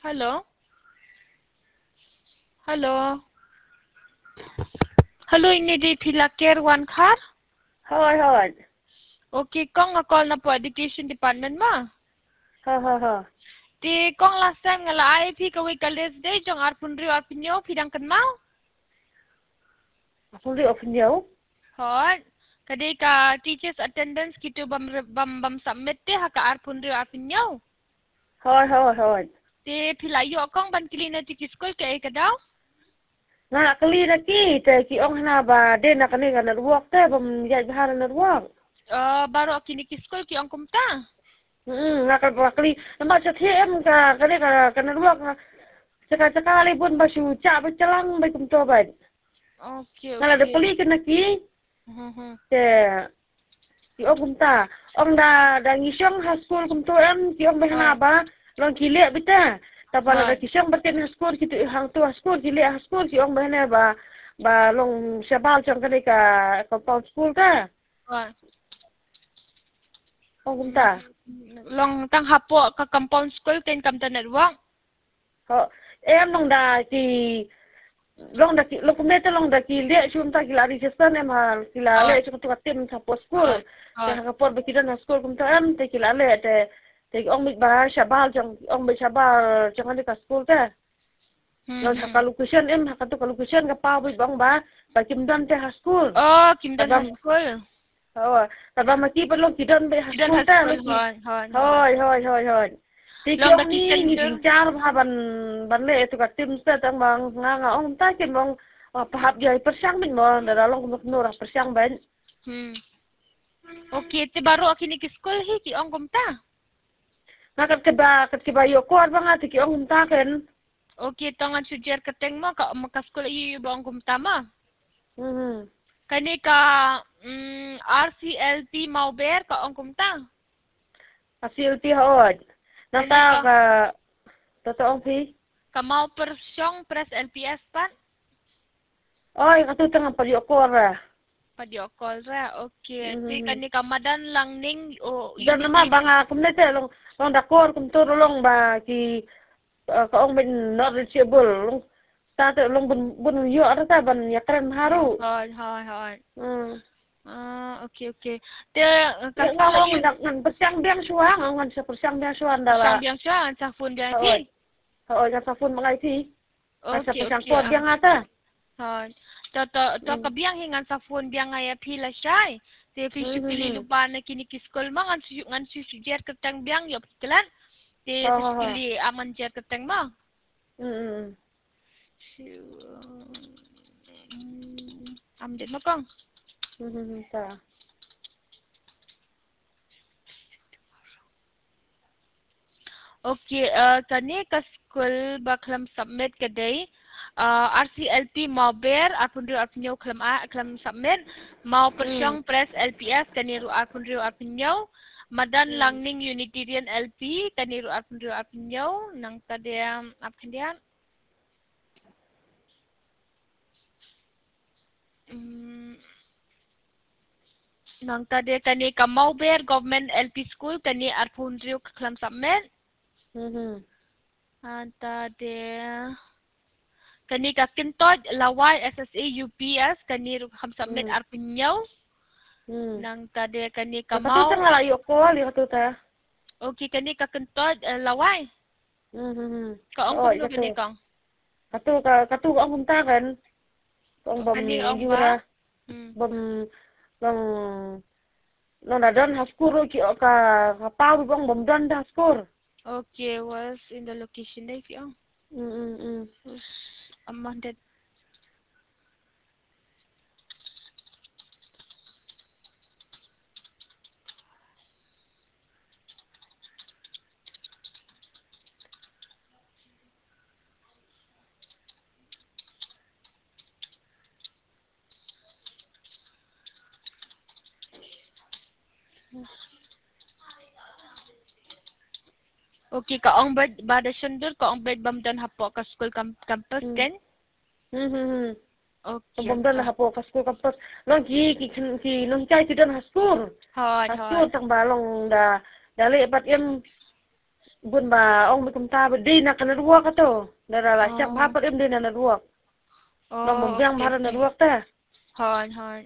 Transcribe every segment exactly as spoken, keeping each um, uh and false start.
Hello? Hello? Hello, ini di Pilakir One Car? Hoi, hoi. Okay, kong nga call na po Education Department ma. Ha, ha, ha. Di kong last time nga la I P kaway kalis day, jong arpun rio arpun yo, pidang kan mau? Aku lihat open jauh. Hot. Kadai ka teachers attendance gitu bam bam bam submit deh haka arpun rio arpun yo. Hoi, hoi, hoi. Di pilayo kong ban kili na tiki school kaya ikadaw? Nga kali na ki, te ki ong na ba, de na kani ka network te, bam yaj bahara network. Uh, baru kini ki school ki ong kumta. Hmm, nga kali kali, nama sa T M ka, kani ka, ka network nga, sekali pun basu cak bercelang baik kumto ba. Okay, Nga ada okay. kali kena ki, Hmm, hmm. te, ki ong kumta. Ong da, da ngisong ha school kumto em, ki ong bahana ba, long kilik bita. Tapos ada kisah berarti haskor kita hang tu haskor kili haskor si orang mana ba ba long sebal cang kali ka compound school ka. Hot. Oh kumta. Long tang hapo ka compound school ken kam ta network. Ho em long da ki long da ki long kumeta long da ki le chum ta ki la register em ha ki la le chum tu katim sa post school. Te ha por ba kidan haskor kumta em te ki la le te te ong mit ba sebal cang ong mit sebal cang kali ka school ta. Long sa kalukusan em ha katu kalukusan ka pa bi bang ba ba kimdan te ha school. Oh, kimdan high school. Oh, taba maki pa long kidan be ha Kimdan school high ta. school. Hot, hot, Hoi hoi hoi hoi. Ti Long kyong da ni kitchen ni dur. din char ha ban ban le tu ka tim sa tang bang nga nga ong ta kin bang pahap jai persang min mo da long nuk nur persang ban. Hmm. Okay, ti baru kini ki school hi ki ong kumta. Nga kat ba kat ba yo ko ba nga ti kyong ta ken. Okay, tongan sujer keteng mo ka maka school iyo ba ong kumta ma. Hmm. Kani ka mm, R C L P Mauber ka ong kumta. Asil ti hod. Nata ka totoong pi. Ka mau persyong press L P S pan. Oy, katutang pa yo ko ra. Padio call ra. Okay. Ti Mhm. kani ka madan lang ning o Dan nama banga kumnete long long dakor kum tur long ba ki ka ong ben not reachable long ta te long bun bun yo ara ta ban ya kren haru. Hoi, hoi, hoi. Hmm. Ah, okay, okay. Te Ya kasko la ngong iyo. ndak ngan persiang biang suang ngan sa persiang biang suang da ba. Siyang biyang siya, sa phone biyang Oy. ti. Oy ka sa phone mga iti. Ka sa Okay, persiang okay. ko Ah. biang ata. Hoi. To to to ka biyang hingan sa phone biyang ay pila siya. Te fisu pili lupa na kini kiskol ma ngan su ngan su sujer ketang biyang yo pikelan. Te fisu pili aman jer ketang ma. Hmm. Am din mo kong. Hmm. Ta. Okay, uh, kani ka school baklam submit kaday. Uh, R C L P mau ber apun rio apun klam a klam submit mau persyong press L P S kani ru apun rio apun madan langning Unitarian L P kani ru apun rio apun nang tadya apun dia mm, nang tadya kani ka mau ber government L P school kani apun rio klam submit. Hmm. Anta de kani ka kintod laway S S A U P S kani ru ham submit arpunyaw nang tade kani ka mau. Katutang la yo ko li katuta. Okay kani ka kintod uh, laway. Hmm. Ka ong kuno kani kang. Katu ka katu ang kuntakan. Kung bam Kani ong yura ba? Hmm. bam bang no na don haskuro ki ka ka pau bang bam don haskur. Okay, was in the location day fi ong. Mm mm mm. Was amended. Okay, ka ong bad bada sundur ka ong bad bam don hapo ka school camp campus ken. Hmm hmm. Okay. Bam don hapo haskur kapos. Long ki ki ki long chai ki don haskur. Hot, Haskur hot. tang balong da dali pat em bun ba ong bikum ta ba di na kana ruwa ka to. Dara la siap Oh. hapat im di na na ruwa. Long Oh, membiang okay, bahara na okay. ruwa ta. Hon, hon.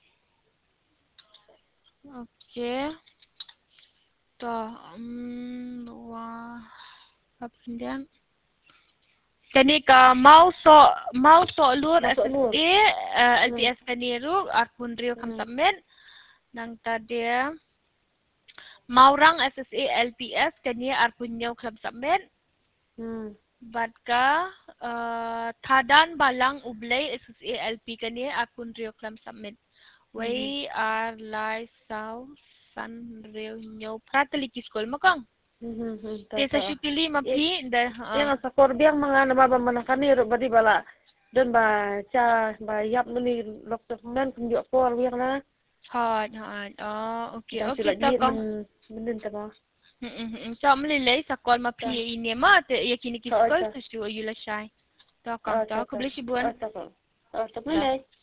Okay. Toh, um, wah. Apa kemudian? Kani ka mau so mau so lur Masuk S S lur. A uh, L P Hmm. S kani ru arpun rio kam Hmm. submit nang tadi mau rang S S A L P S kani arpun nyo kam submit Hmm. bat ka uh, thadan balang ublay S S A L P kani arpun rio kam submit. We are lai sau san rio nyo pratali ki school makang. Hmm. Hmm. Desa syukili mapi dah. Yang sa korbiang mga namaba manakani ro badi bala. Dan ba cha ba yap mani lok tok men kum yo kor wiang na. Hot, hot. Oh, okay, Dan okay. sila Tak git kau. men men ta ba. Hmm, hmm, hmm. Tak melilai sakol Ta. mapi ini mah. Tak ya kini Ta kiskol ta. sesu ayulah syai. Tak kau. Ta Tak ta. aku boleh sibuan. Ta ta. Ta ta. Dah. Melai.